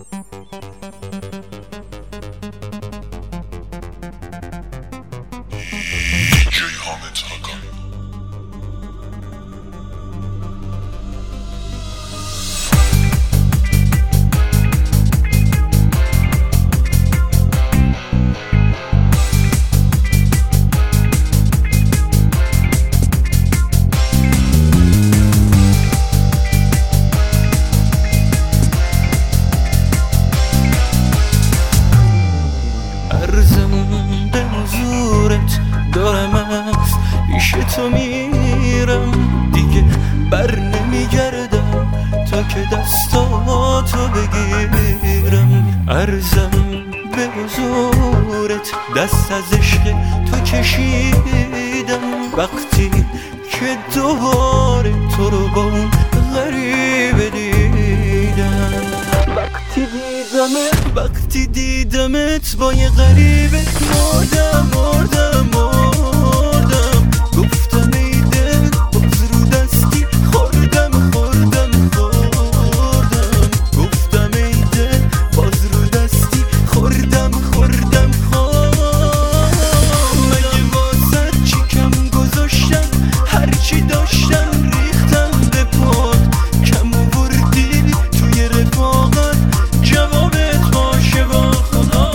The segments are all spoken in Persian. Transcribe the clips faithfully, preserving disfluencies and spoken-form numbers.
دارم از پیش تو میرم، دیگه بر نمیگردم تا که دستاتو بگیرم. عرضم به حضورت دست از عشق تو کشیدم، وقتی که دوباره تو رو با اون غریبه دیدم. وقتی دیدمت وقتی دیدمت با یه غریبه مردم مردم مردم. گفتم ای دل باز رو دستی خوردم خوردم خوردم. گفتم ای دل باز رو دستی خوردم خوردم خوردم. مگه واسه چی کم گذاشتم؟ هرچی داشتم ریختم به پات، کم آوردی توی رفاقت جوابت باشه با خدا.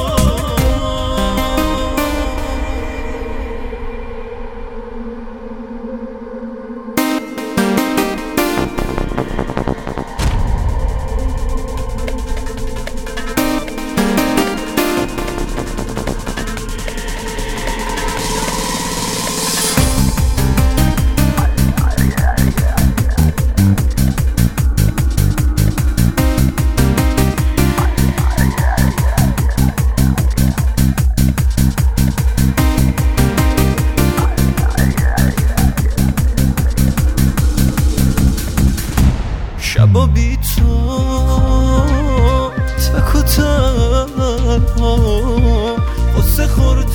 شبا بی تو تک و تنها قصه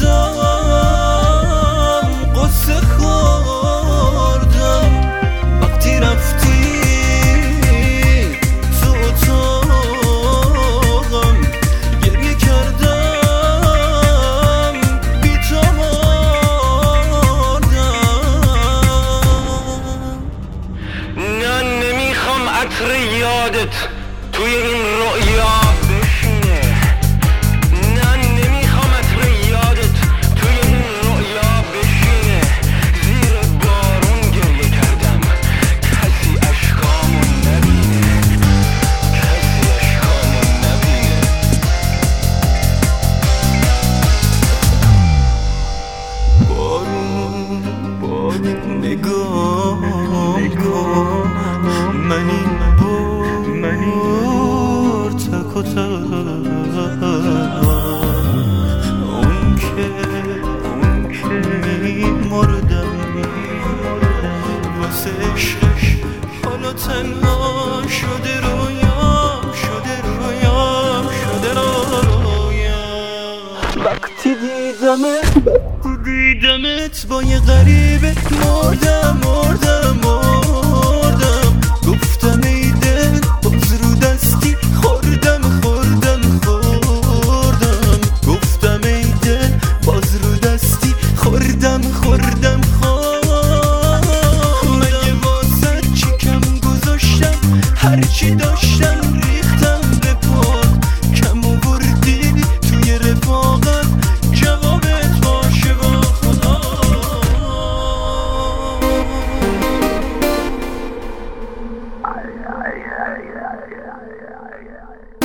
خوردم قصه خوردم. وقتی رفتی تو اتاقم گریه کردم بی تو مردم. نه نمیخوام عطر یادت توی این رؤیا بشینه، نه نمیخوام عطر یادت توی این رؤیا بشینه. زیر بارون گریه کردم کسی اشکامو نبینه، کسی اشکامو نبینه. بارون بارون نگاه کن، من این بار تک و تنها. اون که اون که میمردم واسه عشقش، حالا تنها شده رویام شده رویام شده رویام. وقتی دیدمت وقتی دیدمت با یه غریبه مردم مردم مردم. گفتم ای دل باز رو دستی خوردم خوردم خوردم. گفتم ای دل باز رو دستی خوردم خوردم خوردم. مگه واسه چی کم گذاشتم؟ هرچی داشتم ریختم به پات، کم آوردی توی رفاقت جوابت باشه با خدا. Yeah, yeah, yeah, yeah, yeah, yeah.